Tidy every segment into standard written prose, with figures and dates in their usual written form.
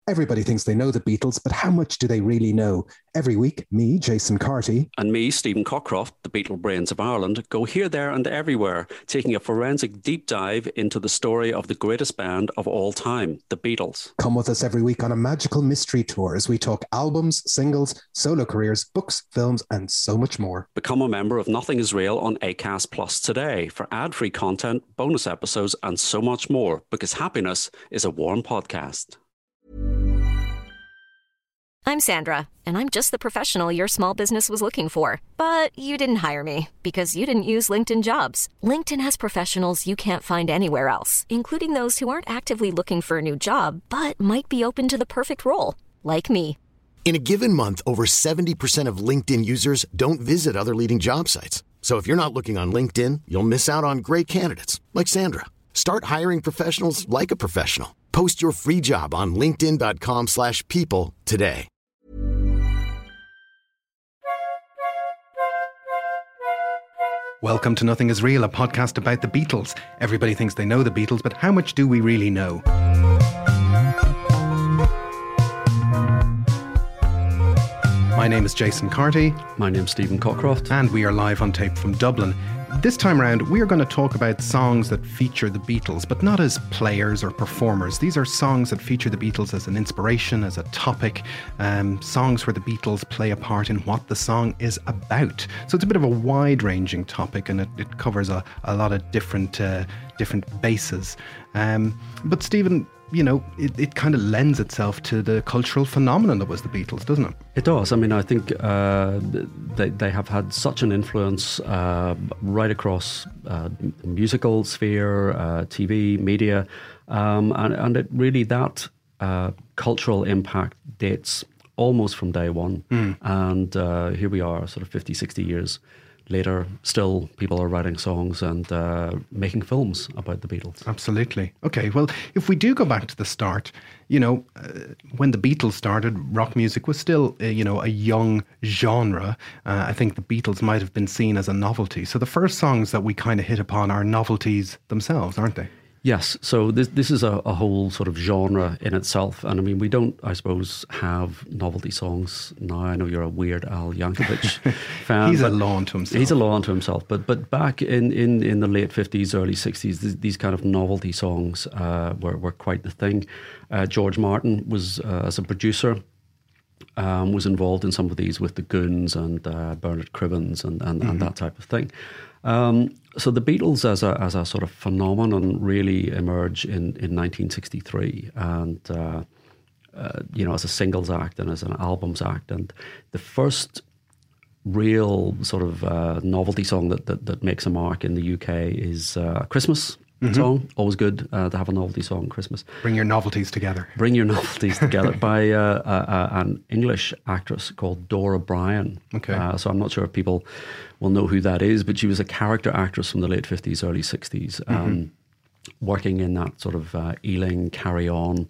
Everybody thinks they know the Beatles, but how much do they really know? Every week, me, Jason Carty, and me, Stephen Cockcroft, the Beatle brains of Ireland, go here, there and everywhere, taking a forensic deep dive into the story of the greatest band of all time, the Beatles. Come with us every week on a magical mystery tour as we talk albums, singles, solo careers, books, films, and so much more. Become a member of Nothing Is Real on Acast Plus today for ad-free content, bonus episodes, and so much more, because happiness is a warm podcast. I'm Sandra, and I'm just the professional your small business was looking for. But you didn't hire me because you didn't use LinkedIn Jobs. LinkedIn has professionals you can't find anywhere else, including those who aren't actively looking for a new job, but might be open to the perfect role, like me. In a given month, over 70% of LinkedIn users don't visit other leading job sites. So if you're not looking on LinkedIn, you'll miss out on great candidates like Sandra. Start hiring professionals like a professional. Post your free job on linkedin.com/people today. Welcome to Nothing Is Real, a podcast about the Beatles. Everybody thinks they know the Beatles, but how much do we really know? My name is Jason Carty. My name's Stephen Cockcroft. And we are live on tape from Dublin. This time around, we are going to talk about songs that feature the Beatles, but not as players or performers. These are songs that feature the Beatles as an inspiration, as a topic, songs where the Beatles play a part in what the song is about. So it's a bit of a wide-ranging topic, and it covers a lot of different bases. But Stephen, you know, it kind of lends itself to the cultural phenomenon that was the Beatles, doesn't it? It does. I mean, I think they have had such an influence right across the musical sphere, TV, media, and it really, that cultural impact dates almost from day one. And here we are, sort of 50, 60 years later, still people are writing songs and making films about the Beatles. Absolutely. Okay, well, if we do go back to the start, you know, when the Beatles started, rock music was still, a young genre. I think the Beatles might have been seen as a novelty. So the first songs that we kind of hit upon are novelties themselves, aren't they? Yes, so this is a whole sort of genre in itself. And I mean, we don't, I suppose, have novelty songs now. I know you're a Weird Al Yankovic fan. He's a law unto himself. He's a law unto himself. But back in the late 50s, early 60s, these kind of novelty songs were quite the thing. George Martin was, as a producer, was involved in some of these with the Goons and Bernard Cribbins and that type of thing. So the Beatles as a sort of phenomenon really emerge in 1963, and as a singles act and as an albums act. And the first real sort of novelty song that makes a mark in the UK is a Christmas song. Always good to have a novelty song at Christmas. Bring your novelties together. Bring your novelties together by an English actress called Dora Bryan. Okay. So I'm not sure if people will know who that is, but she was a character actress from the late 50s, early 60s, working in that sort of Ealing, Carry On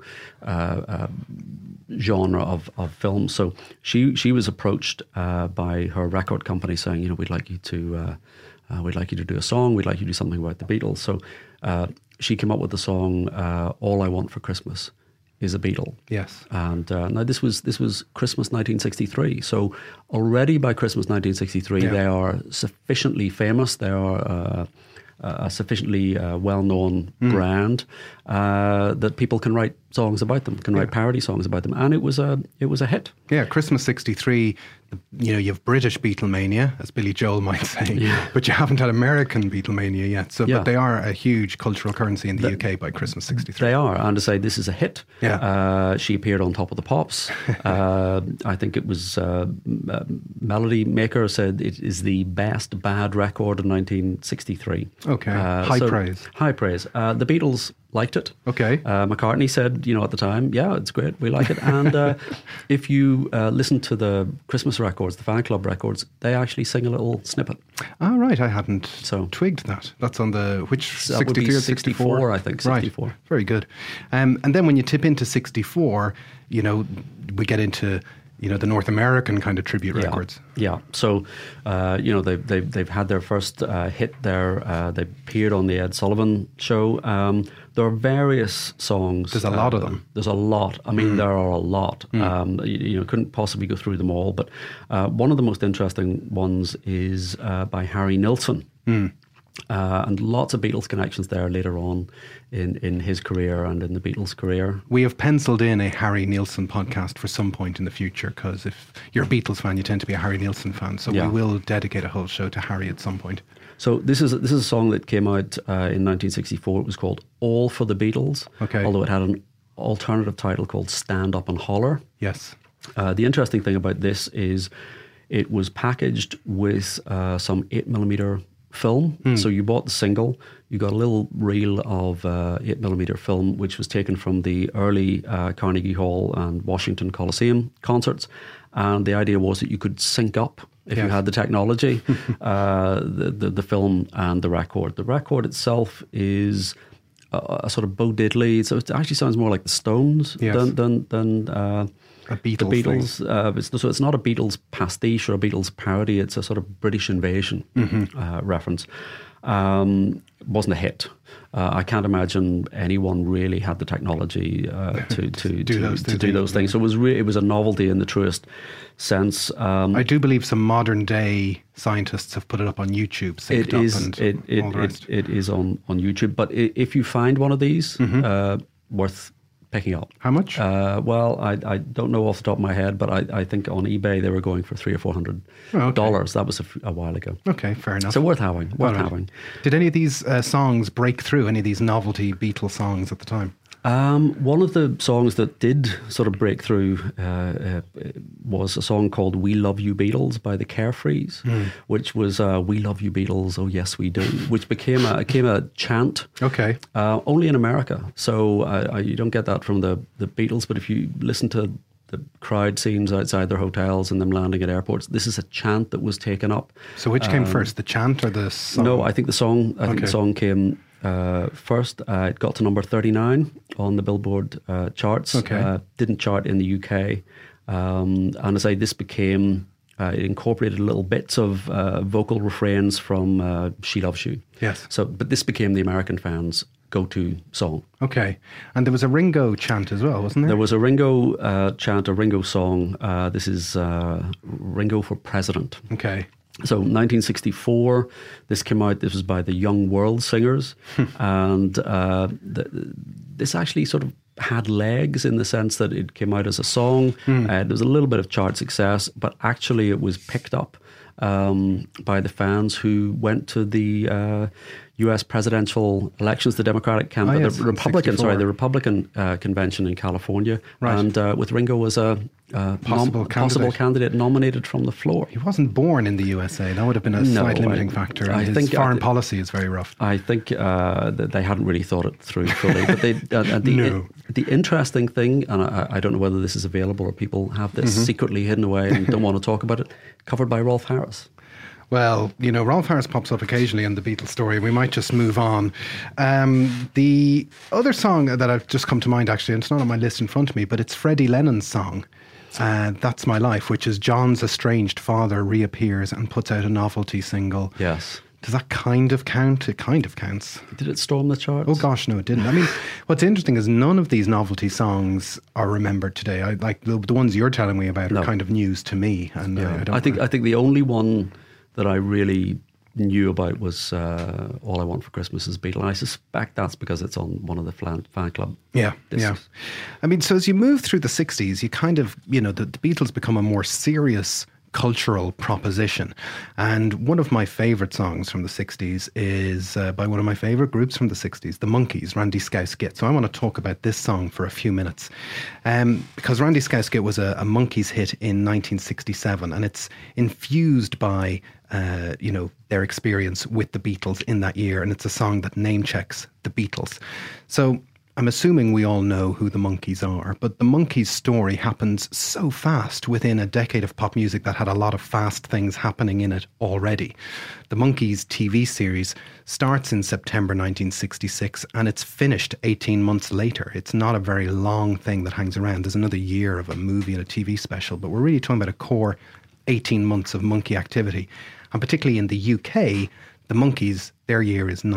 genre of film. So she was approached by her record company saying, we'd like you to do a song, we'd like you to do something about the Beatles. So she came up with the song All I Want for Christmas is a Beatle. Yes. And now this was Christmas 1963. So already by Christmas 1963, they are sufficiently famous. They are a sufficiently well-known brand that people can write songs about them, can write parody songs about them, and it was a hit. Yeah, Christmas 63. You have British Beatlemania, as Billy Joel might say, but you haven't had American Beatlemania yet. So, but they are a huge cultural currency in the UK by Christmas 63. They are, and to say this is a hit. Yeah. She appeared on Top of the Pops. I think it was Melody Maker said it is the best bad record of 1963. Okay, high praise. High praise. The Beatles liked it. Okay. McCartney said, at the time, yeah, it's great, we like it. And if you listen to the Christmas records, the fan club records, they actually sing a little snippet. Oh, right, I hadn't twigged that. That's on the, which, 63 or 64? I think, 64. Right. Very good. And then when you tip into 64, we get into the North American kind of tribute records. Yeah. So, they've had their first hit there. They appeared on the Ed Sullivan Show. There are various songs. There's a lot of them. There's a lot. I mean, there are a lot. Couldn't possibly go through them all. But one of the most interesting ones is by Harry Nilsson. And lots of Beatles connections there later on in his career and in the Beatles' career. We have penciled in a Harry Nilsson podcast for some point in the future, because if you're a Beatles fan, you tend to be a Harry Nilsson fan. So we will dedicate a whole show to Harry at some point. So this is a song that came out in 1964. It was called All for the Beatles, although it had an alternative title called Stand Up and Holler. Yes. The interesting thing about this is it was packaged with some 8mm film. So you bought the single, you got a little reel of 8mm film, which was taken from the early Carnegie Hall and Washington Coliseum concerts. And the idea was that you could sync up, if you had the technology, the film and the record. The record itself is a sort of Bo Diddley, so it actually sounds more like the Stones than a Beatles. The Beatles. So it's not a Beatles pastiche or a Beatles parody. It's a sort of British Invasion reference. Wasn't a hit. I can't imagine anyone really had the technology to do those things. So it was a novelty in the truest sense. I do believe some modern day scientists have put it up on YouTube. It is on YouTube. But if you find one of these, worth picking up. How much? Well, I don't know off the top of my head, but I think on eBay they were going for $300 or $400. That was a while ago. Okay, fair enough. So worth having. Did any of these songs break through? Any of these novelty Beatles songs at the time? One of the songs that did sort of break through was a song called We Love You Beatles by the Carefrees, which was We Love You Beatles, oh yes we do, which became a chant. Okay. Only in America. So you don't get that from the Beatles, but if you listen to the crowd scenes outside their hotels and them landing at airports, this is a chant that was taken up. So which came first, the chant or the song? No, I think the song came first. It got to number 39 on the Billboard charts. Didn't chart in the UK. And as I say, this became, it incorporated little bits of vocal refrains from She Loves You. Yes. But this became the American fans' go-to song. Okay. And there was a Ringo chant as well, wasn't there? There was a Ringo chant, a Ringo song. This is Ringo for President. Okay. So 1964, this came out. This was by the Young World Singers. And this actually sort of had legs in the sense that it came out as a song. There was a little bit of chart success, but actually it was picked up by the fans who went to the U.S. presidential elections, the Democratic campaign, the Republican convention in California, and with Ringo as a possible candidate nominated from the floor. He wasn't born in the USA. That would have been a slight limiting factor. I think foreign policy is very rough. I think that they hadn't really thought it through fully. But the interesting thing, and I don't know whether this is available or people have this secretly hidden away and don't want to talk about it, covered by Rolf Harris. Well, Rolf Harris pops up occasionally in the Beatles story. We might just move on. The other song that I've just come to mind, actually, and it's not on my list in front of me, but it's Freddie Lennon's song, That's My Life, which is John's estranged father reappears and puts out a novelty single. Yes. Does that kind of count? It kind of counts. Did it storm the charts? Oh gosh, no, it didn't. I mean, what's interesting is none of these novelty songs are remembered today. Like the ones you're telling me about are kind of news to me. And I think the only one that I really knew about was All I Want for Christmas Is Beatle. And I suspect that's because it's on one of the fan club discs. Yeah. I mean, so as you move through the 60s, you kind of, the Beatles become a more serious cultural proposition. And one of my favourite songs from the 60s is by one of my favourite groups from the 60s, the Monkees, Randy Scouse Git. So I want to talk about this song for a few minutes. Because Randy Scouse Git was a Monkees hit in 1967, and it's infused by their experience with the Beatles in that year, and it's a song that name checks the Beatles. So I'm assuming we all know who the Monkees are, but the Monkees' story happens so fast within a decade of pop music that had a lot of fast things happening in it already. The Monkees TV series starts in September 1966 and it's finished 18 months later. It's not a very long thing that hangs around. There's another year of a movie and a TV special, but we're really talking about a core 18 months of Monkee activity. And particularly in the UK, the Monkees, their year is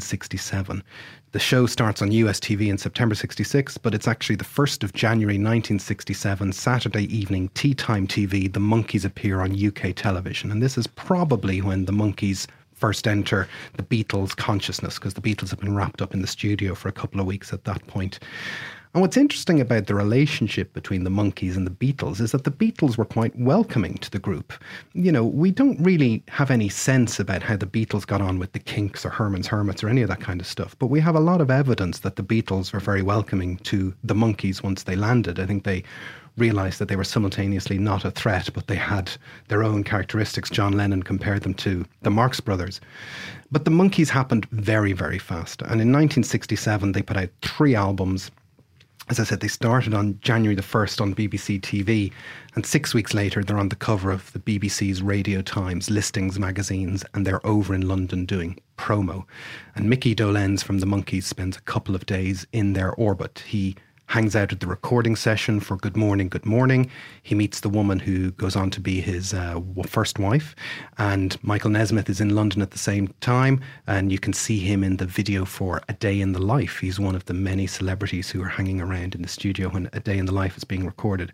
1967. The show starts on US TV in September 66, but it's actually the 1st of January 1967, Saturday evening, tea time TV, the Monkees appear on UK television. And this is probably when the Monkees first enter the Beatles' consciousness, because the Beatles have been wrapped up in the studio for a couple of weeks at that point. And what's interesting about the relationship between the Monkees and the Beatles is that the Beatles were quite welcoming to the group. You know, we don't really have any sense about how the Beatles got on with the Kinks or Herman's Hermits or any of that kind of stuff, but we have a lot of evidence that the Beatles were very welcoming to the Monkees once they landed. I think they realised that they were simultaneously not a threat, but they had their own characteristics. John Lennon compared them to the Marx Brothers. But the Monkees happened very, very fast. And in 1967, they put out 3 albums. As I said, they started on January the 1st on BBC TV, and 6 weeks later they're on the cover of the BBC's Radio Times listings magazines, and they're over in London doing promo. And Mickey Dolenz from the Monkees spends a couple of days in their orbit. He hangs out at the recording session for Good Morning, Good Morning. He meets the woman who goes on to be his first wife. And Michael Nesmith is in London at the same time. And you can see him in the video for A Day in the Life. He's one of the many celebrities who are hanging around in the studio when A Day in the Life is being recorded.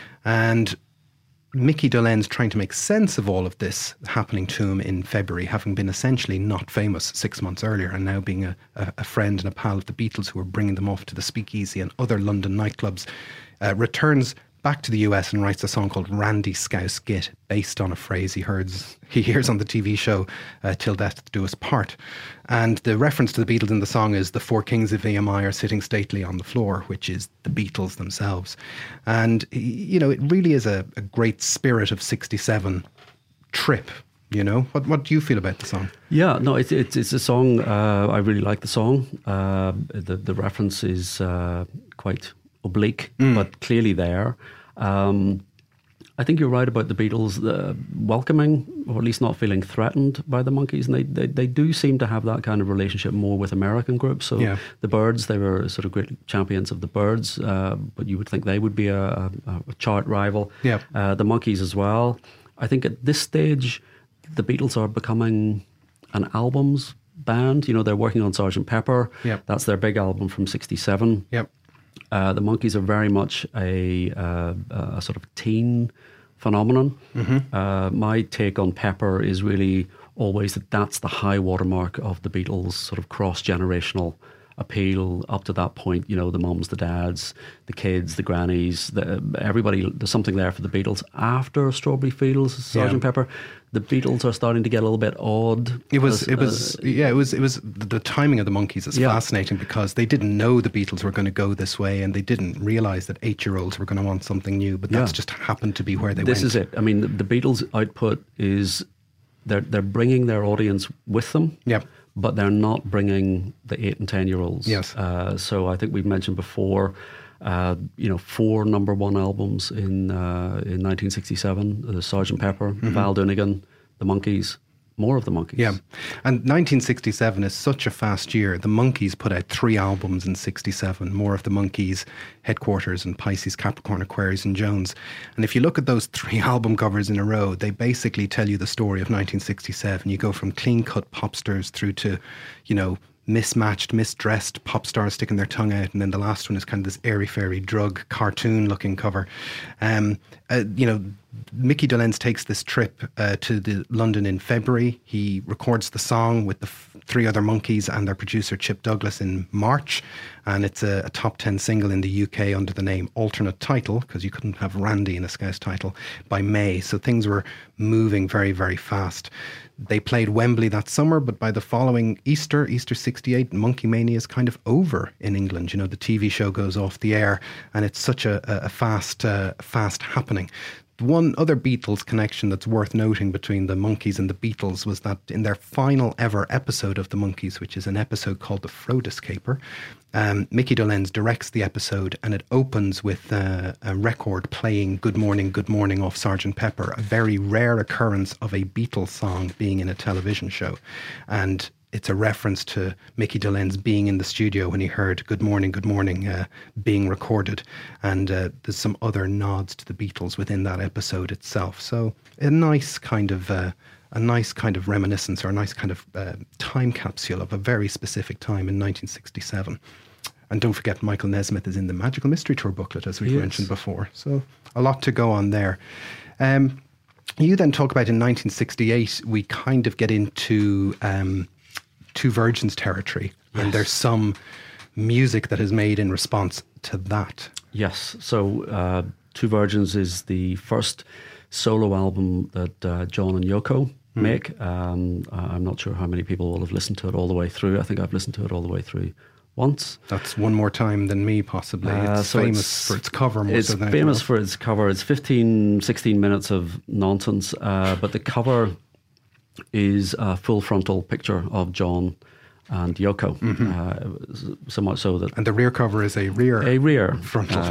And Mickey Dolenz trying to make sense of all of this happening to him in February, having been essentially not famous 6 months earlier and now being a friend and a pal of the Beatles who were bringing them off to the Speakeasy and other London nightclubs, returns back to the US and writes a song called Randy Scouse Git, based on a phrase he hears on the TV show Till Death Do Us Part. And the reference to the Beatles in the song is the 4 kings of EMI are sitting stately on the floor, which is the Beatles themselves. And, you know, it really is a great spirit of 67 trip. You know, what do you feel about the song? Yeah, no, it's a song. I really like the song. The reference is quite oblique, but clearly there. I think you're right about the Beatles welcoming, or at least not feeling threatened by the Monkees, and they do seem to have that kind of relationship more with American groups. So yeah. The Byrds, they were sort of great champions of the Byrds, but you would think they would be a chart rival. Yeah. The Monkees as well. I think at this stage, the Beatles are becoming an albums band. You know, they're working on Sgt. Pepper. Yep. That's their big album from '67. Yep. The Monkees are very much a sort of teen phenomenon. Mm-hmm. My take on Pepper is really always that's the high watermark of the Beatles' sort of cross-generational appeal up to that point. You know, the mums, the dads, the kids, the grannies, everybody. There's something there for the Beatles. After Strawberry Fields, Sgt. Pepper, the Beatles are starting to get a little bit odd. It was the timing of the Monkees is fascinating, because they didn't know the Beatles were going to go this way, and they didn't realise that 8-year-olds were going to want something new. But that's just happened to be where they went. This is it. I mean, the Beatles' output is they're bringing their audience with them. Yep. But they're not bringing the 8 and 10-year-olds. Yes. So I think we've mentioned before, 4 number 1 albums in 1967. The Sgt. Pepper, Val Doonigan, the Monkees, more of the Monkees. Yeah. And 1967 is such a fast year. The Monkees put out 3 albums in 67, more of the Monkees, Headquarters and Pisces, Capricorn, Aquarius and Jones. And if you look at those 3 album covers in a row, they basically tell you the story of 1967. You go from clean-cut pop stars through to, you know, mismatched, misdressed pop stars sticking their tongue out, and then the last one is kind of this airy-fairy drug cartoon-looking cover. Mickey Dolenz takes this trip to London in February. He records the song with the 3 other Monkees and their producer Chip Douglas in March, and it's a top 10 single in the UK under the name Alternate Title, because you couldn't have Randy in a Scouse title, by May. So things were moving very, very fast. They played Wembley that summer, but by the following Easter 68, Monkey Mania is kind of over in England. You know, the TV show goes off the air, and it's such a fast happening. One other Beatles connection that's worth noting between the Monkees and the Beatles was that in their final ever episode of the Monkees, which is an episode called The Frodis Caper, Mickey Dolenz directs the episode, and it opens with a record playing Good Morning off Sgt. Pepper, a very rare occurrence of a Beatles song being in a television show. And it's a reference to Mickey Dolenz being in the studio when he heard Good Morning being recorded. And there's some other nods to the Beatles within that episode itself. So a nice kind of reminiscence, or a nice kind of time capsule of a very specific time in 1967. And don't forget, Michael Nesmith is in the Magical Mystery Tour booklet, as we've mentioned before. So a lot to go on there. You then talk about in 1968, we kind of get into Two Virgins territory, and there's some music that is made in response to that. Yes. So Two Virgins is the first solo album that John and Yoko make. I'm not sure how many people will have listened to it all the way through. I think I've listened to it all the way through once. That's one more time than me, possibly. It's famous for its cover. It's famous for its cover. It's 16 minutes of nonsense, but the cover is a full frontal picture of John and Yoko, so much so that... And the rear cover is a rear frontal.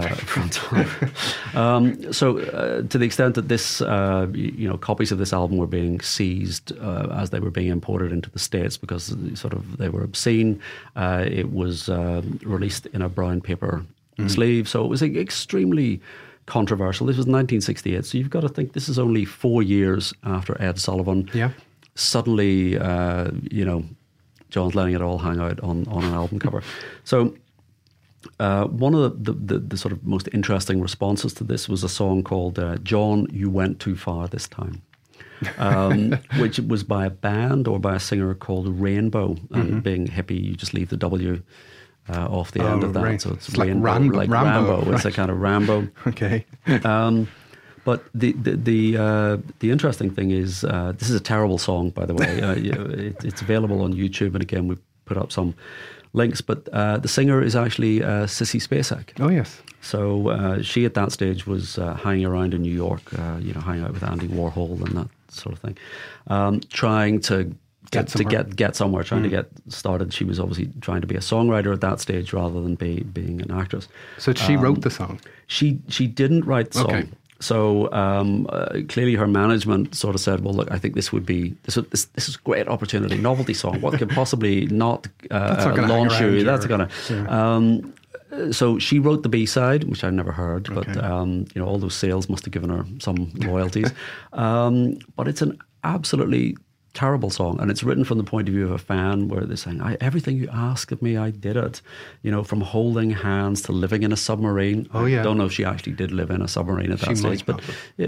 So to the extent that this, copies of this album were being seized as they were being imported into the States because they were obscene, it was released in a brown paper sleeve, so it was extremely controversial. This was 1968, so you've got to think this is only 4 years after Ed Sullivan. Yeah. Suddenly, John's letting it all hang out on an album cover. So one of the sort of most interesting responses to this was a song called John, You Went Too Far This Time, which was by a band or by a singer called Rainbow. And being hippie, you just leave the W off the end of that. Right. So it's like Rainbow, Rambo. like Rambo. Right. It's a kind of Rambo. Okay. But the interesting thing is, this is a terrible song, by the way. It's available on YouTube, and again, we've put up some links. But the singer is actually Sissy Spacek. Oh, yes. So she at that stage was hanging around in New York, hanging out with Andy Warhol and that sort of thing, trying to get somewhere, trying to get started. She was obviously trying to be a songwriter at that stage rather than being an actress. So she wrote the song? She didn't write the song. Okay. So clearly her management sort of said, well, look, I think this is a great opportunity, novelty song. What could possibly not launch you? That's going to... So she wrote the B-side, which I never heard, but all those sales must have given her some royalties. But it's an absolutely terrible song, and it's written from the point of view of a fan, where they're saying, everything you ask of me, I did it. From holding hands to living in a submarine. Oh, yeah. I don't know if she actually did live in a submarine at that stage, but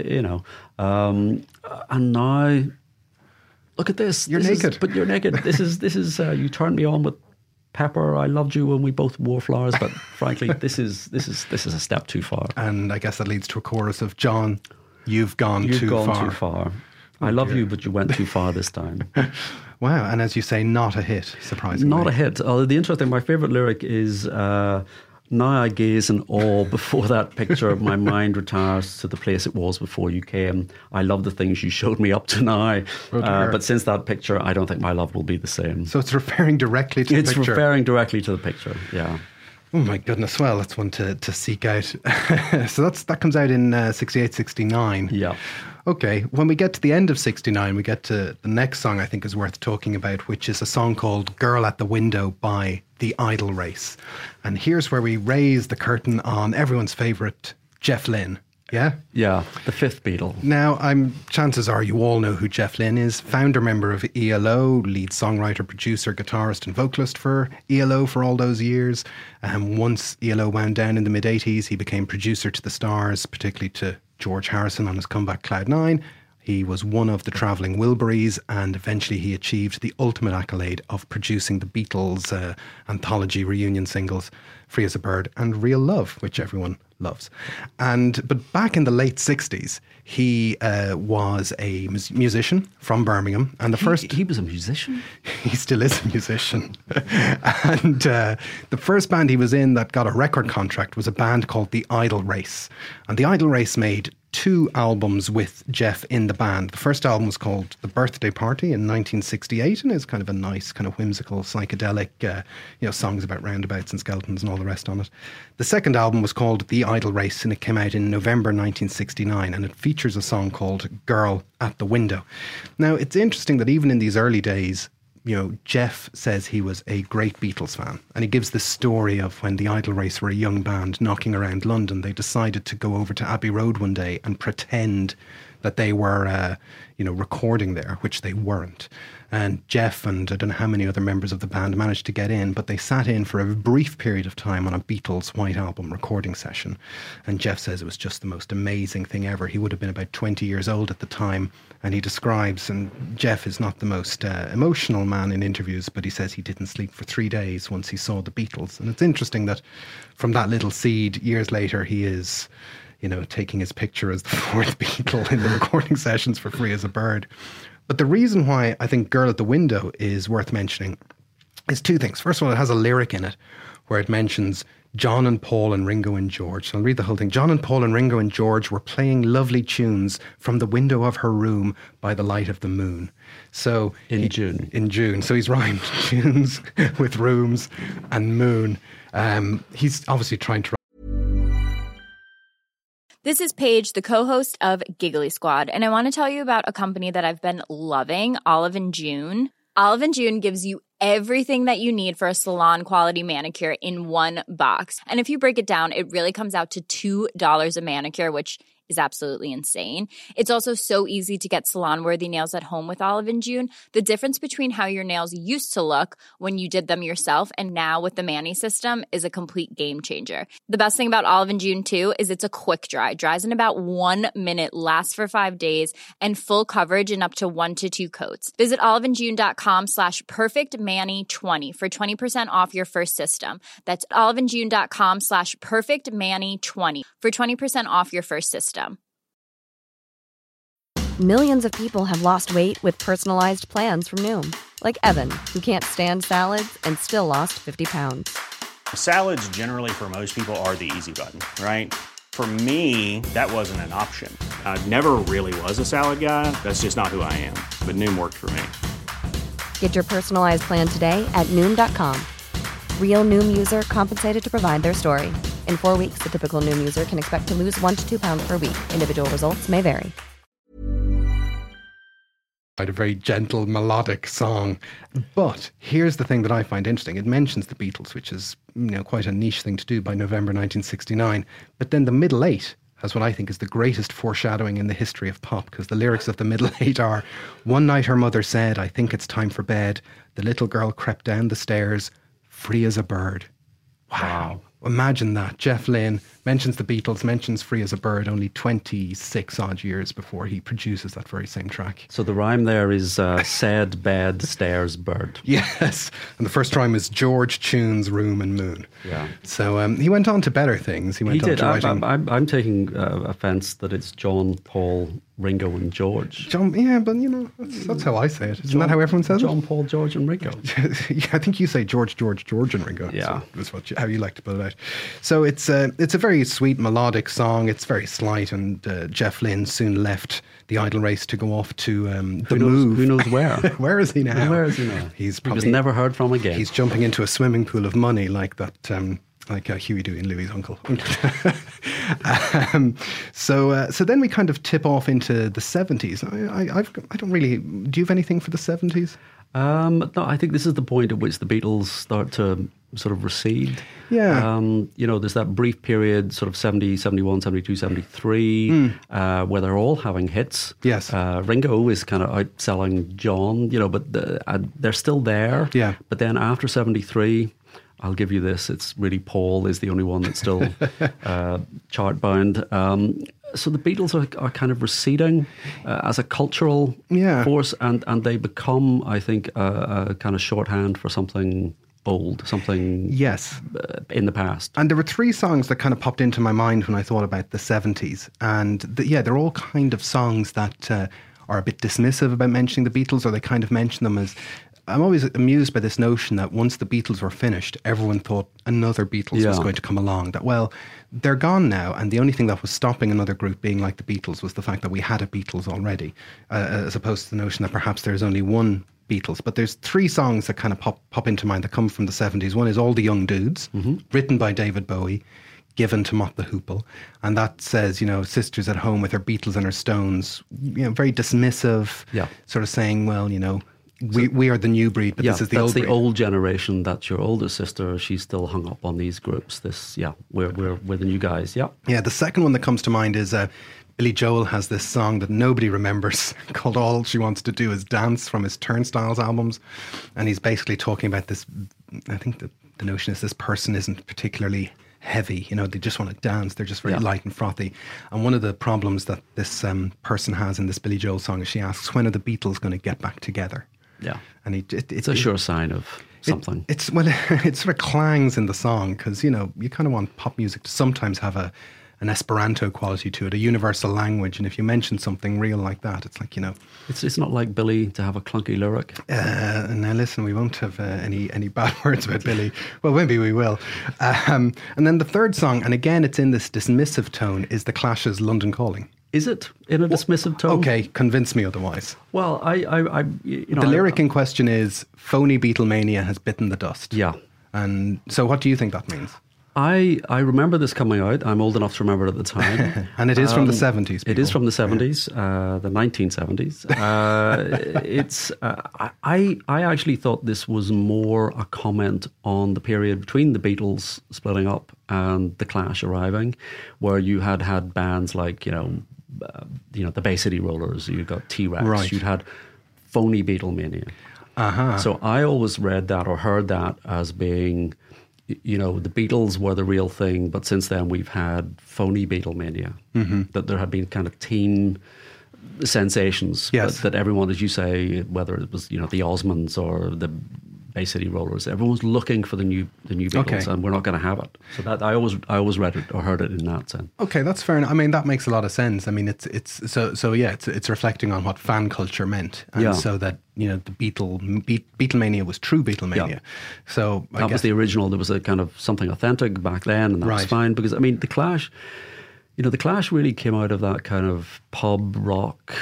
and now look at this. You're naked. But you're naked. This is you turned me on with Pepper. I loved you when we both wore flowers, but frankly, this is a step too far. And I guess that leads to a chorus of John, you've gone too far. I love you, but you went too far this time. Wow, and as you say, not a hit, surprisingly. Not a hit. Although my favourite lyric is, now I gaze in awe before that picture, my mind retires to the place it was before you came. I love the things you showed me up to now. But since that picture, I don't think my love will be the same. So it's referring directly to the picture? It's referring directly to the picture, yeah. Oh my goodness, well, that's one to seek out. So that comes out in 68, 69. Yeah. Okay, when we get to the end of 69, we get to the next song I think is worth talking about, which is a song called Girl at the Window by The Idle Race. And here's where we raise the curtain on everyone's favourite, Jeff Lynne. Yeah? Yeah, the fifth Beatle. Now, chances are you all know who Jeff Lynne is. Founder member of ELO, lead songwriter, producer, guitarist and vocalist for ELO for all those years. Once ELO wound down in the mid-80s, he became producer to the Stars, particularly to George Harrison on his comeback Cloud 9. He was one of the travelling Wilburys, and eventually he achieved the ultimate accolade of producing the Beatles' anthology reunion singles, Free as a Bird and Real Love, which everyone loves. But back in the late 60s, he was a musician from Birmingham. And He was a musician? He still is a musician. And the first band he was in that got a record contract was a band called The Idle Race. And The Idle Race made 2 albums with Geoff in the band. The first album was called The Birthday Party in 1968, and is kind of a nice, kind of whimsical, psychedelic, songs about roundabouts and skeletons and all the rest on it. The second album was called The Idle Race, and it came out in November 1969, and it features a song called Girl at the Window. Now, it's interesting that even in these early days, Geoff says he was a great Beatles fan, and he gives the story of when the Idle Race were a young band knocking around London. They decided to go over to Abbey Road one day and pretend that they were, recording there, which they weren't. And Geoff and I don't know how many other members of the band managed to get in, but they sat in for a brief period of time on a Beatles White Album recording session. And Geoff says it was just the most amazing thing ever. He would have been about 20 years old at the time, and he describes, and Geoff is not the most emotional man in interviews, but he says he didn't sleep for 3 days once he saw the Beatles. And it's interesting that from that little seed, years later, he is, taking his picture as the 4th Beatle in the recording sessions for Free as a Bird. But the reason why I think Girl at the Window is worth mentioning is 2 things. First of all, it has a lyric in it where it mentions John and Paul and Ringo and George. So I'll read the whole thing. John and Paul and Ringo and George were playing lovely tunes from the window of her room by the light of the moon. So in June. So he's rhymed tunes with rooms and moon. He's obviously trying to. This is Paige, the co-host of Giggly Squad, and I want to tell you about a company that I've been loving, Olive & June. Olive & June gives you everything that you need for a salon-quality manicure in one box. And if you break it down, it really comes out to $2 a manicure, which is absolutely insane. It's also so easy to get salon-worthy nails at home with Olive & June. The difference between how your nails used to look when you did them yourself and now with the Mani system is a complete game changer. The best thing about Olive & June, too, is it's a quick dry. Dries in about 1 minute, lasts for 5 days, and full coverage in up to 1 to 2 coats. Visit oliveandjune.com/perfectmani20 for 20% off your first system. That's oliveandjune.com/perfectmani20 for 20% off your first system. Millions of people have lost weight with personalized plans from Noom. Like Evan, who can't stand salads and still lost 50 pounds. Salads generally for most people are the easy button, right? For me, that wasn't an option. I never really was a salad guy. That's just not who I am. But Noom worked for me. Get your personalized plan today at Noom.com. Real Noom user compensated to provide their story. In 4 weeks, the typical Noom user can expect to lose 1 to 2 pounds per week. Individual results may vary. A very gentle, melodic song. But here's the thing that I find interesting. It mentions the Beatles, which is quite a niche thing to do by November 1969. But then the middle 8 has what I think is the greatest foreshadowing in the history of pop, because the lyrics of the middle 8 are, one night her mother said, I think it's time for bed. The little girl crept down the stairs, free as a bird. Wow. Imagine that. Jeff Lynne mentions the Beatles, mentions Free as a Bird only 26 odd years before he produces that very same track. So the rhyme there is said, bed, stairs, bird. Yes. And the first rhyme is George, tunes, room and moon. Yeah. So he went on to better things. He went on to writing... I'm taking offence that it's John, Paul, Ringo and George. John, yeah, but that's how I say it. Isn't that how everyone says John, Paul, George and Ringo. Yeah, I think you say George, George and Ringo. Yeah. That's how you like to put it out. So it's a very sweet melodic song. It's very slight, and Jeff Lynne soon left the Idle Race to go off to the Move. Who knows where? Where is he now? Where is he now? He was never heard from again. He's jumping into a swimming pool of money like that. Like Huey, Dewey and Louie's uncle. So then we kind of tip off into the 70s. I don't really... Do you have anything for the 70s? No, I think this is the point at which the Beatles start to sort of recede. Yeah. There's that brief period, sort of 70, 71, 72, 73, where they're all having hits. Yes. Ringo is kind of outselling John, but they're still there. Yeah. But then after 73... I'll give you this. It's really Paul is the only one that's still chart bound. So the Beatles are kind of receding as a cultural force, and they become, I think, a kind of shorthand for something old, something in the past. And there were 3 songs that kind of popped into my mind when I thought about the 70s. And they're all kind of songs that are a bit dismissive about mentioning the Beatles, or they kind of mention them as I'm always amused by this notion that once the Beatles were finished, everyone thought another Beatles was going to come along. That, well, they're gone now, and the only thing that was stopping another group being like the Beatles was the fact that we had a Beatles already, as opposed to the notion that perhaps there's only one Beatles. But there's three songs that kind of pop into mind that come from the 70s. One is All the Young Dudes, written by David Bowie, given to Mott the Hoople, and that says, you know, sisters at home with her Beatles and her Stones, you know, very dismissive, sort of saying, well, you know, we are the new breed, but this is the old breed. That's the old generation. That's your older sister. She's still hung up on these groups. We're the new guys. Yeah. The second one that comes to mind is Billy Joel has this song that nobody remembers called All She Wants to Do Is Dance from his Turnstiles albums, and he's basically talking about this. I think the notion is this person isn't particularly heavy, you know, they just want to dance, they're just very light and frothy. And one of the problems that this person has in this Billy Joel song is she asks, when are the Beatles going to get back together? Yeah. And it's a sure sign of something. It sort of clangs in the song because, you know, you kind of want pop music to sometimes have an Esperanto quality to it, a universal language. And if you mention something real like that, it's like, you know... It's not like Billy to have a clunky lyric. Now listen, we won't have any bad words about Billy. Well, maybe we will. And then the third song, and again it's in this dismissive tone, is The Clash's London Calling. Is it in a dismissive tone? Okay, convince me otherwise. Well, the lyric in question is, phony Beatlemania has bitten the dust. Yeah. And so what do you think that means? I remember this coming out. I'm old enough to remember it at the time. And it is from the 70s. People. It is from the 70s, the 1970s. I actually thought this was more a comment on the period between the Beatles splitting up and the Clash arriving, where you had bands like, you know, the Bay City Rollers, you got T-Rex, right. You'd had phony Beatlemania. So I always read that or heard that as being, you know, the Beatles were the real thing, but since then we've had phony Beatlemania. That there had been kind of teen sensations that everyone, as you say, whether it was, you know, the Osmonds or the Bay City Rollers, everyone's looking for the new Beatles, and we're not going to have it. So that I always read it or heard it in that sense. Okay, that's fair enough. I mean, that makes a lot of sense. I mean, it's reflecting on what fan culture meant, and so that, you know, the Beatlemania was true Beatlemania. Yeah. So that was the original. There was a kind of something authentic back then, and that was fine, because I mean, the Clash, you know, the Clash really came out of that kind of pub rock.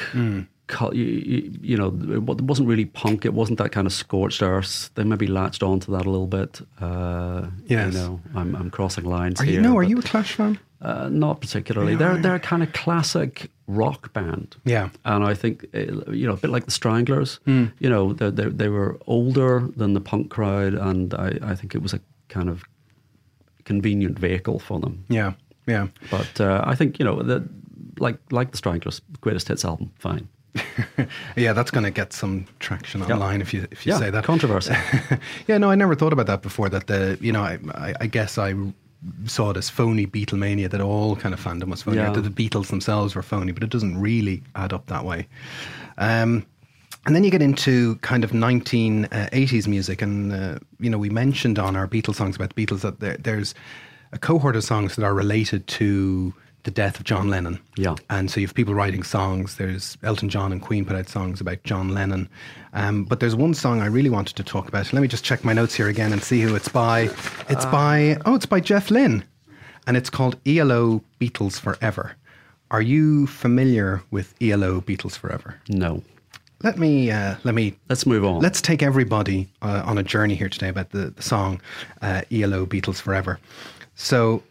You know, it wasn't really punk. It wasn't that kind of scorched earth. They maybe latched onto that a little bit. Yes. You know, I'm crossing lines are here. Are you a Clash fan? Not particularly. They're a kind of classic rock band. Yeah. And I think, you know, a bit like the Stranglers. You know, they were older than the punk crowd, and I think it was a kind of convenient vehicle for them. Yeah. Yeah. But I think, you know, like the Stranglers, greatest hits album, fine. Yeah, that's going to get some traction online if you say that. Controversy. Yeah, no, I never thought about that before. That I guess I saw it as phony Beatlemania, that all kind of fandom was phony. That the Beatles themselves were phony, but it doesn't really add up that way. And then you get into kind of 1980s music, and you know, we mentioned on our Beatles songs about the Beatles that there's a cohort of songs that are related to the death of John Lennon. Yeah. And so you have people writing songs. There's Elton John and Queen put out songs about John Lennon. But there's one song I really wanted to talk about. Let me just check my notes here again and see who it's by. It's by Jeff Lynne. And it's called ELO Beatles Forever. Are you familiar with ELO Beatles Forever? No. Let's move on. Let's take everybody on a journey here today about the song ELO Beatles Forever. So,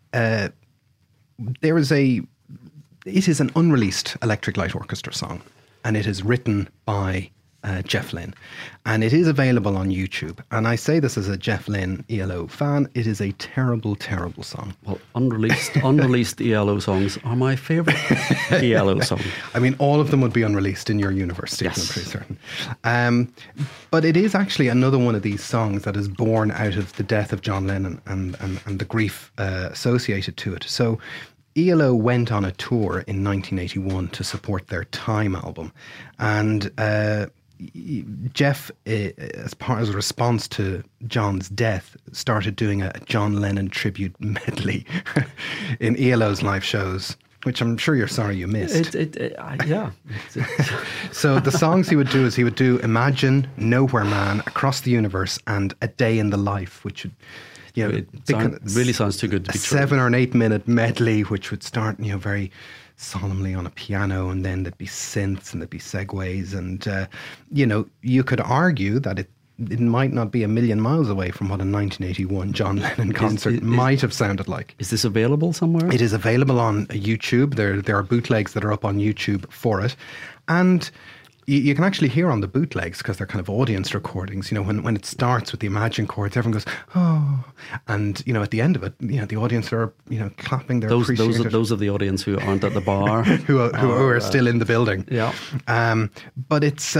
it is an unreleased Electric Light Orchestra song, and it is written by Jeff Lynne, and it is available on YouTube. And I say this as a Jeff Lynne ELO fan, it is a terrible, terrible song. Well, unreleased ELO songs are my favourite ELO song. I mean, all of them would be unreleased in your universe, Stephen, yes. I'm pretty certain. But it is actually another one of these songs that is born out of the death of John Lennon and the grief associated to it. So ELO went on a tour in 1981 to support their Time album, and Jeff, as part of a response to John's death, started doing a John Lennon tribute medley in ELO's live shows. which I'm sure you're sorry you missed. Yeah. So the songs he would do is he would do Imagine, Nowhere Man, Across the Universe, and A Day in the Life, which would, really sounds too good to be true. 7 or 8 minute medley, which would start, very solemnly on a piano, and then there'd be synths and there'd be segues, and you could argue that it might not be a million miles away from what a 1981 John Lennon concert might have sounded like. Is this available somewhere? It is available on YouTube. There are bootlegs that are up on YouTube for it. And you can actually hear on the bootlegs, because they're kind of audience recordings, when it starts with the Imagine chords, everyone goes, oh. And, at the end of it, the audience are, clapping their appreciation. Those of the audience who aren't at the bar. who are still in the building. Yeah. But it's...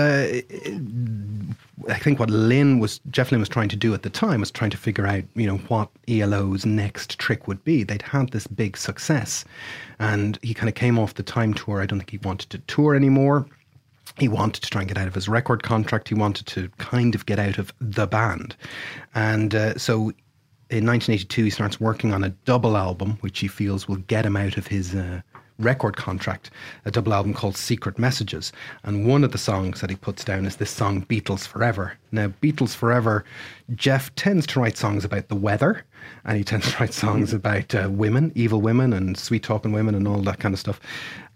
I think what Jeff Lynne was trying to do at the time was trying to figure out, what ELO's next trick would be. They'd had this big success, and he kind of came off the Time tour. I don't think he wanted to tour anymore. He wanted to try and get out of his record contract. He wanted to kind of get out of the band. And so in 1982, he starts working on a double album, which he feels will get him out of his record contract, a double album called Secret Messages. And one of the songs that he puts down is this song, Beatles Forever. Now, Beatles Forever, Jeff tends to write songs about the weather, and he tends to write songs about women, evil women and sweet-talking women and all that kind of stuff.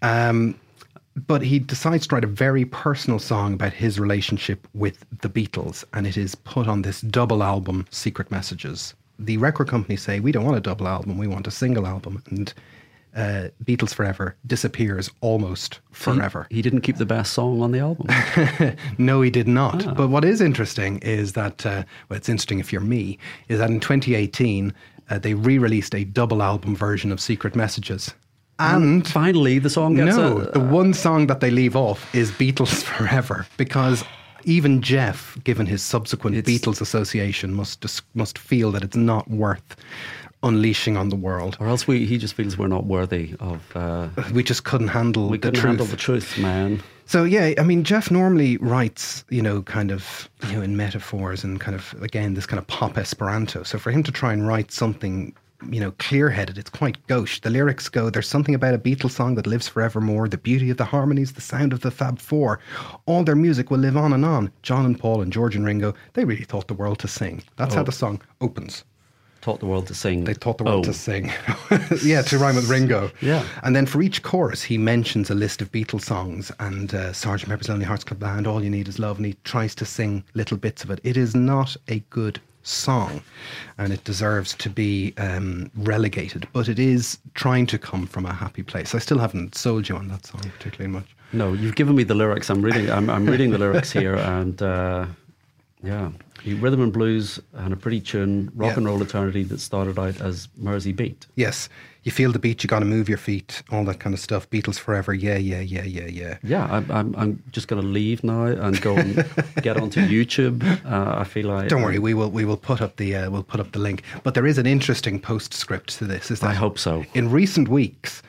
But he decides to write a very personal song about his relationship with the Beatles, and it is put on this double album, Secret Messages. The record company say, we don't want a double album, we want a single album. And Beatles Forever disappears almost forever. He didn't keep the best song on the album. No, he did not. But what is interesting is that, it's interesting if you're me, is that in 2018, they re-released a double album version of Secret Messages. And finally, the song gets the one song that they leave off is Beatles Forever, because even Jeff, given his subsequent Beatles association, must feel that it's not worth unleashing on the world, or else he just feels we're not worthy of. We just couldn't handle the truth. Handle the truth, man. So yeah, I mean, Jeff normally writes, kind of, in metaphors and kind of, again, this kind of pop Esperanto. So for him to try and write something, clear-headed, it's quite gauche. The lyrics go, there's something about a Beatles song that lives forevermore, the beauty of the harmonies, the sound of the Fab Four. All their music will live on and on. John and Paul and George and Ringo, they really taught the world to sing. That's how the song opens. Taught the world to sing. They taught the world to sing. Yeah, to rhyme with Ringo. Yeah. And then for each chorus, he mentions a list of Beatles songs, and Sgt. Pepper's Lonely Hearts Club Band, All You Need Is Love, and he tries to sing little bits of it. It is not a good song, and it deserves to be relegated, but it is trying to come from a happy place. I still haven't sold you on that song particularly much. No, you've given me the lyrics. I'm reading the lyrics here, and yeah, rhythm and blues and a pretty tune, rock and roll eternity that started out as Mersey beat. Yes, you feel the beat, you got to move your feet, all that kind of stuff. Beatles Forever, yeah. Yeah, I'm just going to leave now and go and get onto YouTube. I feel like don't worry, we will put up the link. But there is an interesting postscript to this. Is that I hope so. In recent weeks,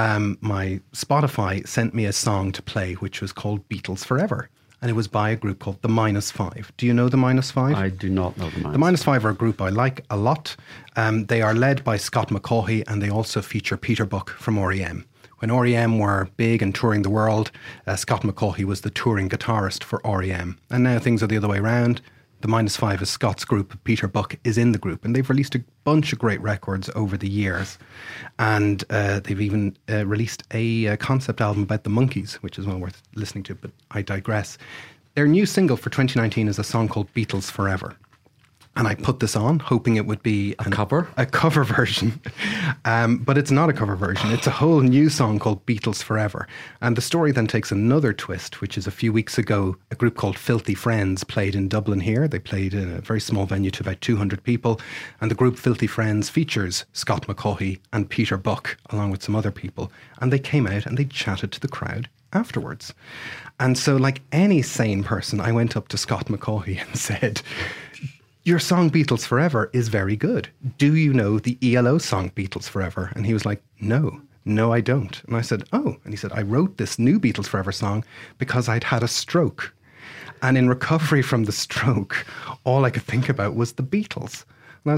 my Spotify sent me a song to play, which was called Beatles Forever. And it was by a group called The Minus Five. Do you know The Minus Five? I do not know The Minus Five. The Minus Five are a group I like a lot. They are led by Scott McCaughey, and they also feature Peter Buck from R.E.M. When R.E.M. were big and touring the world, Scott McCaughey was the touring guitarist for R.E.M. And now things are the other way around. The Minus Five is Scott's group, Peter Buck is in the group, and they've released a bunch of great records over the years. And they've even released a concept album about the Monkees, which is well worth listening to, but I digress. Their new single for 2019 is a song called Beatles Forever. And I put this on, hoping it would be a cover version. But it's not a cover version. It's a whole new song called Beatles Forever. And the story then takes another twist, which is a few weeks ago, a group called Filthy Friends played in Dublin here. They played in a very small venue to about 200 people. And the group Filthy Friends features Scott McCaughey and Peter Buck, along with some other people. And they came out and they chatted to the crowd afterwards. And so, like any sane person, I went up to Scott McCaughey and said, your song Beatles Forever is very good. Do you know the ELO song Beatles Forever? And he was like, no, I don't. And I said, oh. And he said, I wrote this new Beatles Forever song because I'd had a stroke. And in recovery from the stroke, all I could think about was the Beatles. And I was like,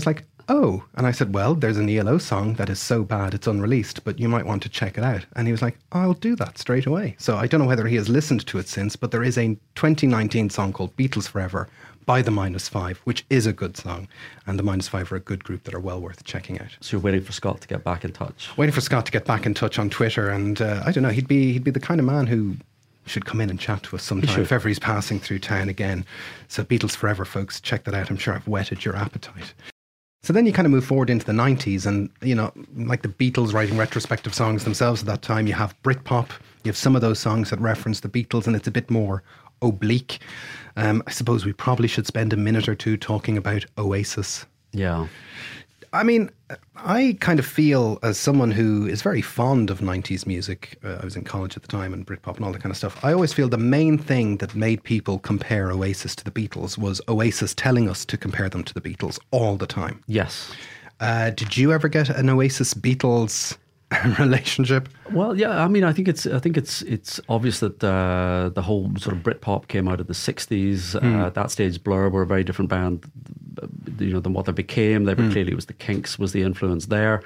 oh. And I said, well, there's an ELO song that is so bad it's unreleased, but you might want to check it out. And he was like, I'll do that straight away. So I don't know whether he has listened to it since, but there is a 2019 song called Beatles Forever by the -5, which is a good song. And the -5 are a good group that are well worth checking out. So you're waiting for Scott to get back in touch? Waiting for Scott to get back in touch on Twitter. And I don't know, he'd be the kind of man who should come in and chat to us sometime if ever he's passing through town again. So Beatles Forever, folks, check that out. I'm sure I've whetted your appetite. So then you kind of move forward into the 90s and, you know, like the Beatles writing retrospective songs themselves at that time, you have Britpop, you have some of those songs that reference the Beatles and it's a bit more oblique. I suppose we probably should spend a minute or two talking about Oasis. Yeah. I mean, I kind of feel as someone who is very fond of 90s music, I was in college at the time and Britpop and all that kind of stuff, I always feel the main thing that made people compare Oasis to the Beatles was Oasis telling us to compare them to the Beatles all the time. Yes. Did you ever get an Oasis-Beatles relationship? Well, yeah. I mean, I think it's obvious that the whole sort of Britpop came out of the 60s. At that stage, Blur were a very different band, you know, than what they became. They were clearly, it was the Kinks was the influence there.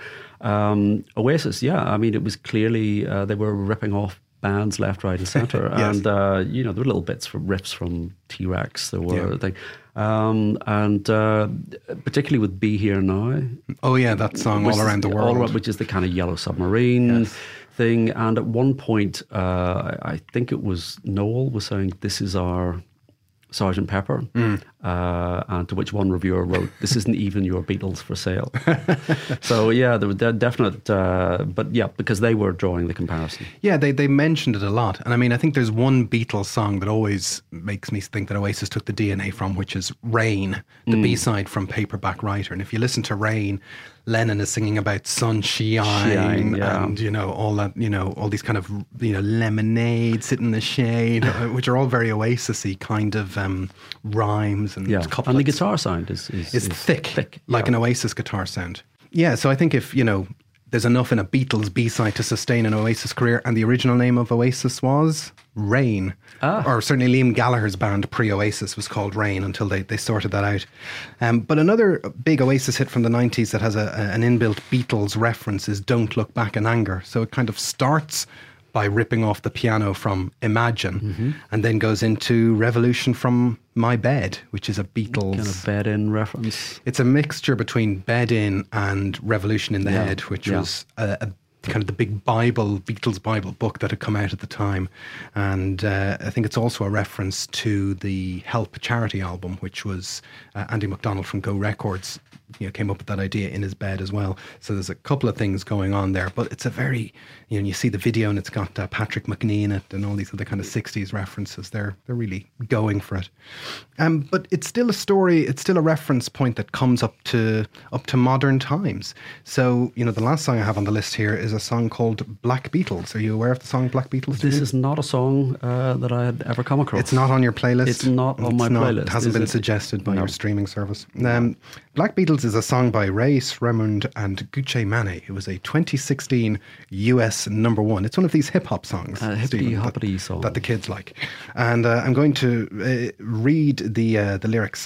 Oasis, yeah. I mean, it was clearly they were ripping off bands left, right, and centre. Yes. And you know, there were little bits from riffs from T-Rex. There were things. And particularly with Be Here Now. Oh yeah, that song All Around the World. Which is the kind of Yellow Submarine thing. And at one point, I think it was Noel was saying, this is our Sgt. Pepper. And to which one reviewer wrote, this isn't even your Beatles for sale. So yeah, there was definite, but yeah, because they were drawing the comparison. Yeah, they mentioned it a lot. And I mean, I think there's one Beatles song that always makes me think that Oasis took the DNA from, which is Rain, the B-side from Paperback Writer. And if you listen to Rain, Lennon is singing about sunshine and, you know, all that, you know, all these kind of, you know, lemonade, sit in the shade, which are all very Oasis-y kind of rhymes and couplets. And the guitar sound is thick, like an Oasis guitar sound. Yeah, so I think if, you know, there's enough in a Beatles B-side to sustain an Oasis career, and the original name of Oasis was Rain. Or certainly Liam Gallagher's band pre-Oasis was called Rain until they sorted that out. But another big Oasis hit from the 90s that has an inbuilt Beatles reference is Don't Look Back in Anger. So it kind of starts by ripping off the piano from Imagine and then goes into Revolution from My Bed, which is a Beatles... kind of Bed-In reference. It's a mixture between Bed-In and Revolution in the Head, which was a kind of the big Bible, Beatles Bible book that had come out at the time. And I think it's also a reference to the Help charity album, which was Andy McDonald from Go Records, you know, came up with that idea in his bed as well. So there's a couple of things going on there, but it's a very, you know, you see the video and it's got Patrick Macnee in it and all these other kind of 60s references. They're really going for it. But it's still a story, it's still a reference point that comes up to modern times. So, you know, the last song I have on the list here is a song called Black Beatles. Are you aware of the song Black Beatles? This is not a song that I had ever come across. It's not on your playlist? It's not on my playlist. It hasn't been suggested by your streaming service. Black Beatles is a song by Ray Sremmurd and Gucci Mane. It was a 2016 US #1. It's one of these hip-hop songs, hippity-hoppity song that the kids like. And I'm going to read the lyrics.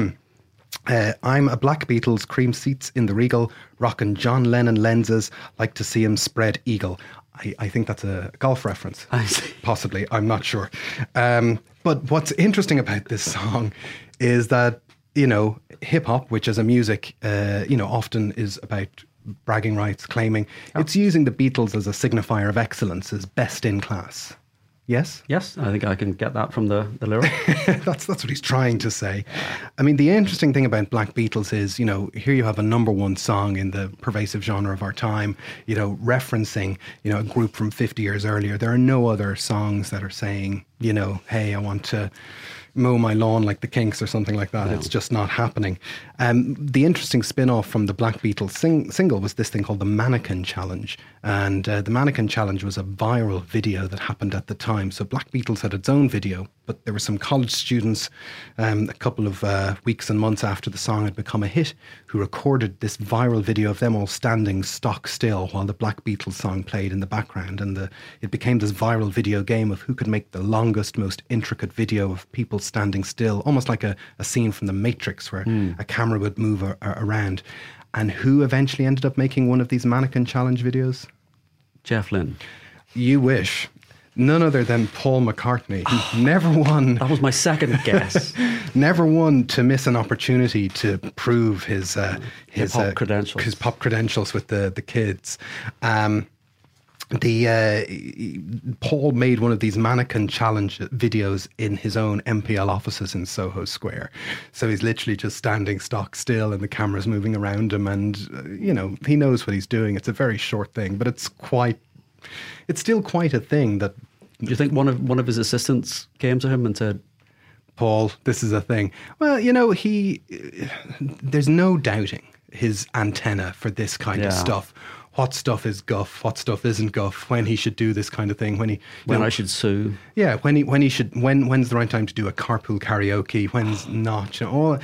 I'm a Black Beatles, cream seats in the Regal, rocking John Lennon lenses, like to see him spread eagle. I think that's a golf reference. I see. Possibly, I'm not sure. But what's interesting about this song is that, you know, hip hop, which as a music, you know, often is about bragging rights, claiming, it's using the Beatles as a signifier of excellence, as best in class. Yes? Yes, I think I can get that from the lyric. That's what he's trying to say. I mean, the interesting thing about Black Beatles is, you know, here you have a #1 song in the pervasive genre of our time, you know, referencing, you know, a group from 50 years earlier. There are no other songs that are saying, you know, hey, I want to mow my lawn like the Kinks or something like that. No. It's just not happening. The interesting spin-off from the Black Beatles single was this thing called the Mannequin Challenge. And the Mannequin Challenge was a viral video that happened at the time. So Black Beatles had its own video, but there were some college students a couple of weeks and months after the song had become a hit who recorded this viral video of them all standing stock still while the Black Beatles song played in the background. And it became this viral video game of who could make the longest, most intricate video of people standing still, almost like a scene from The Matrix where a camera would move around. And who eventually ended up making one of these mannequin challenge videos? Jeff Lynne. You wish. None other than Paul McCartney, who never won. That was my second guess. Never won to miss an opportunity to prove his pop credentials. His pop credentials with the kids. Paul made one of these mannequin challenge videos in his own MPL offices in Soho Square. So he's literally just standing stock still and the camera's moving around him, and he knows what he's doing. It's a very short thing, but it's still quite a thing. That do you think one of his assistants came to him and said, Paul, this is a thing? Well, there's no doubting his antenna for this kind of stuff. What stuff is guff? What stuff isn't guff? When he should do this kind of thing? When I should sue? Yeah, when he should. When's the right time to do a carpool karaoke? When's not?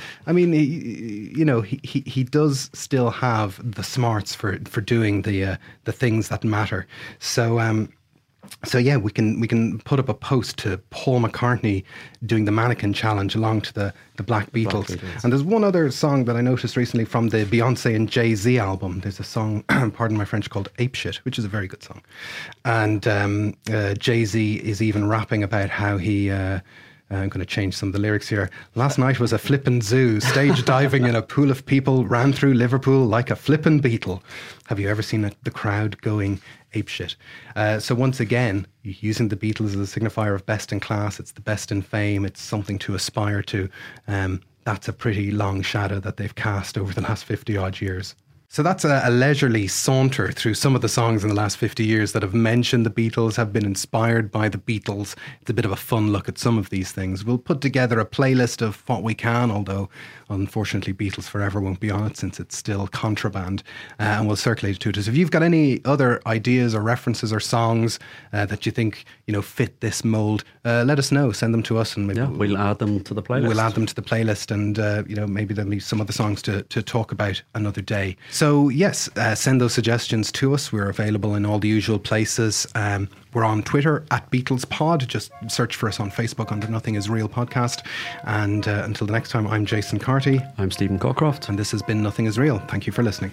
He does still have the smarts for doing the things that matter. So yeah, we can put up a post to Paul McCartney doing the mannequin challenge along to the Black Beatles. And there's one other song that I noticed recently from the Beyonce and Jay-Z album. There's a song, pardon my French, called Ape Shit, which is a very good song. And Jay-Z is even rapping about how he... I'm going to change some of the lyrics here. Last night was a flippin' zoo. Stage diving in a pool of people. Ran through Liverpool like a flippin' beetle. Have you ever seen the crowd going apeshit? So once again, using the Beatles as a signifier of best in class. It's the best in fame. It's something to aspire to. That's a pretty long shadow that they've cast over the last 50 odd years. So that's a leisurely saunter through some of the songs in the last 50 years that have mentioned the Beatles, have been inspired by the Beatles. It's a bit of a fun look at some of these things. We'll put together a playlist of what we can, although unfortunately Beatles Forever won't be on it since it's still contraband, and we'll circulate it to us. If you've got any other ideas or references or songs that you think fit this mould, let us know. Send them to us, and maybe we'll add them to the playlist. We'll add them to the playlist, and maybe there'll be some other songs to talk about another day. So yes, send those suggestions to us. We're available in all the usual places. We're on Twitter at BeatlesPod. Just search for us on Facebook under Nothing Is Real Podcast. And until the next time, I'm Jason Carty. I'm Stephen Cockcroft. And this has been Nothing Is Real. Thank you for listening.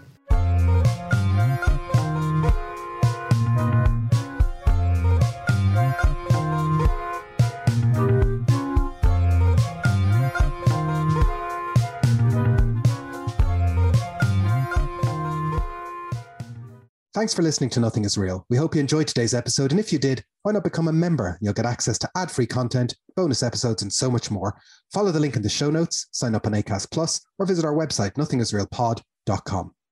Thanks for listening to Nothing Is Real. We hope you enjoyed today's episode, and if you did, why not become a member? You'll get access to ad-free content, bonus episodes, and so much more. Follow the link in the show notes, sign up on Acast Plus, or visit our website, nothingisrealpod.com.